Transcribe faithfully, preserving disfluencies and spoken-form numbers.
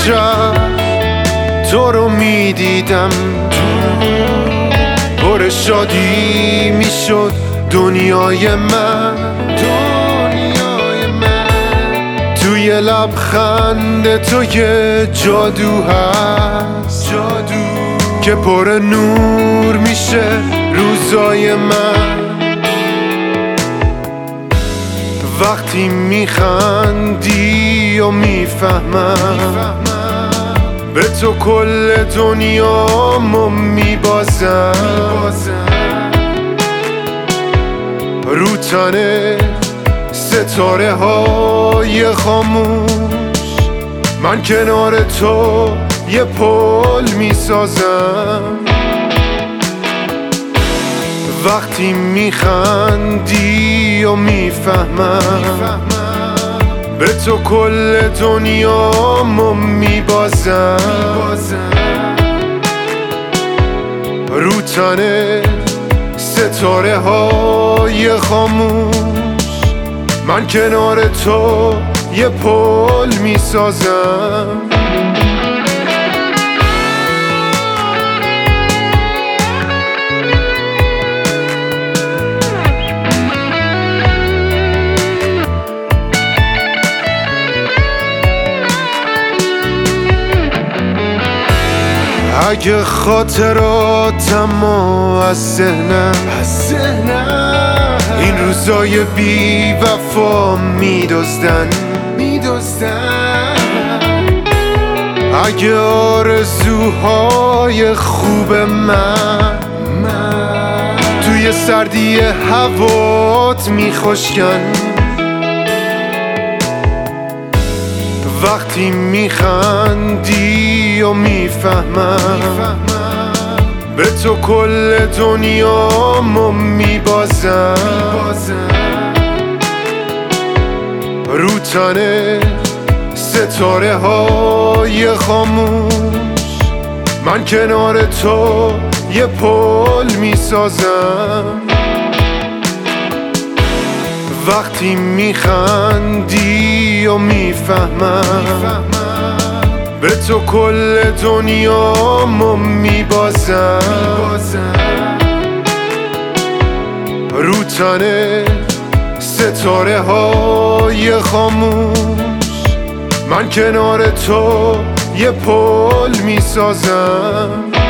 شب تو رو میدیدم، پر شادی میشد دنیای من. دنیای من توی لبخند تو یه جادو هست، جادو که پر نور میشه روزای من. وقتی میخندی و میفهمم به تو کل دنیامو میبازم. رو تن ستاره های خاموش من کنار تو یه پل میسازم. وقتی میخندی و میفهمم به تو کل دنیامو میبازم. رو تن ستاره های خاموش من کنار تو یه پل میسازم. اگه خاطراتم از ذهنم این روزای بی وفا میدزدن، اگه آرزوهای خوب من توی سردی هوات میخشکن. وقتی میخندی و میفهمم به تو کل دنیامو میبازم. رو تن ستاره های خاموش من کنار تو یه پل میسازم. وقتی میخندی و میفهمم به تو کل دنیامو میبازم. رو تن ستاره های خاموش من کنار تو یه پل میسازم.